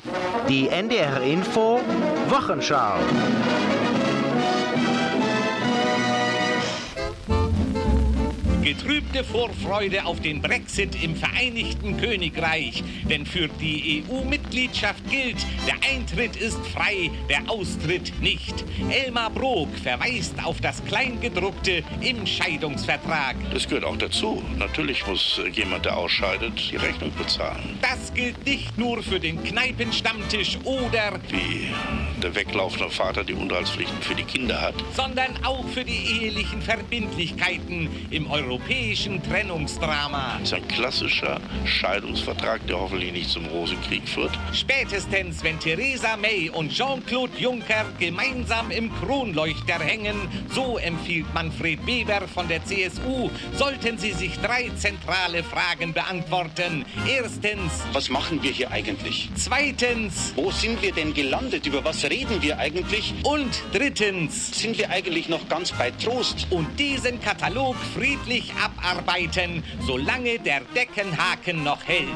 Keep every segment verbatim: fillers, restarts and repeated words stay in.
Die N D R Info Wochenschau. Getrübte Vorfreude auf den Brexit im Vereinigten Königreich. Denn für die E U-Mitgliedschaft gilt, der Eintritt ist frei, der Austritt nicht. Elmar Brok verweist auf das Kleingedruckte im Scheidungsvertrag. Das gehört auch dazu. Natürlich muss jemand, der ausscheidet, die Rechnung bezahlen. Das gilt nicht nur für den Kneipenstammtisch oder wie der weglaufende Vater die Unterhaltspflichten für die Kinder hat, sondern auch für die ehelichen Verbindlichkeiten im europäischen Trennungsdrama. Das ist ein klassischer Scheidungsvertrag, der hoffentlich nicht zum Rosenkrieg führt. Spätestens, wenn Theresa May und Jean-Claude Juncker gemeinsam im Kronleuchter hängen, so empfiehlt Manfred Weber von der C S U, sollten sie sich drei zentrale Fragen beantworten. Erstens: Was machen wir hier eigentlich? Zweitens: Wo sind wir denn gelandet? Über was reden wir eigentlich? Und drittens: Sind wir eigentlich noch ganz bei Trost? Und diesen Katalog friedlich abarbeiten, solange der Deckenhaken noch hält.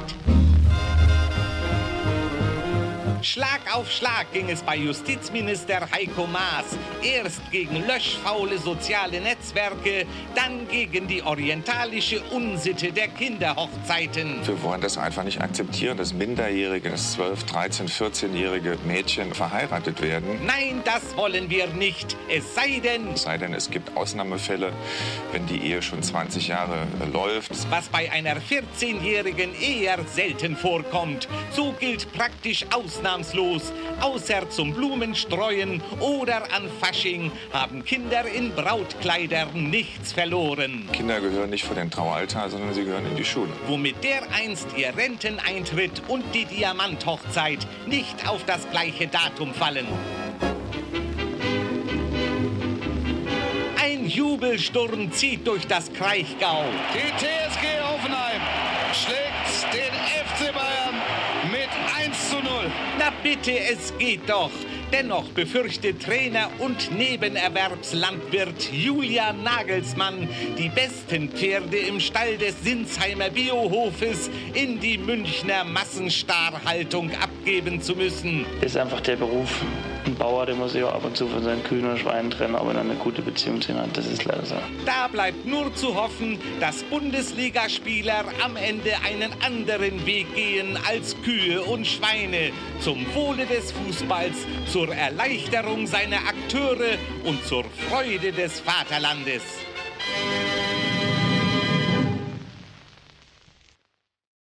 Schlag auf Schlag ging es bei Justizminister Heiko Maas. Erst gegen löschfaule soziale Netzwerke, dann gegen die orientalische Unsitte der Kinderhochzeiten. Wir wollen das einfach nicht akzeptieren, dass Minderjährige, dass zwölf-, dreizehn-, vierzehnjährige Mädchen verheiratet werden. Nein, das wollen wir nicht. Es sei denn... Es sei denn, es gibt Ausnahmefälle, wenn die Ehe schon zwanzig Jahre läuft. Was bei einer vierzehnjährigen eher selten vorkommt. So gilt praktisch Ausnahme. Außer zum Blumenstreuen oder an Fasching haben Kinder in Brautkleidern nichts verloren. Kinder gehören nicht vor den Traualtar, sondern sie gehören in die Schule. Womit dereinst ihr Renteneintritt und die Diamanthochzeit nicht auf das gleiche Datum fallen. Ein Jubelsturm zieht durch das Kraichgau. Die T S G Hoffenheim schlägt den F C Bayern mit eins zu null. Na bitte, es geht doch. Dennoch befürchtet Trainer und Nebenerwerbslandwirt Julian Nagelsmann, die besten Pferde im Stall des Sinsheimer Biohofes in die Münchner Massenstarrhaltung abgeben zu müssen. Ist einfach der Beruf. Ein Bauer, der muss sich auch ab und zu von seinen Kühen und Schweinen trennen, aber dann eine gute Beziehung zu ihnen hat. Das ist leider so. Da bleibt nur zu hoffen, dass Bundesligaspieler am Ende einen anderen Weg gehen als Kühe und Schweine. Zum Wohle des Fußballs, zur Erleichterung seiner Akteure und zur Freude des Vaterlandes.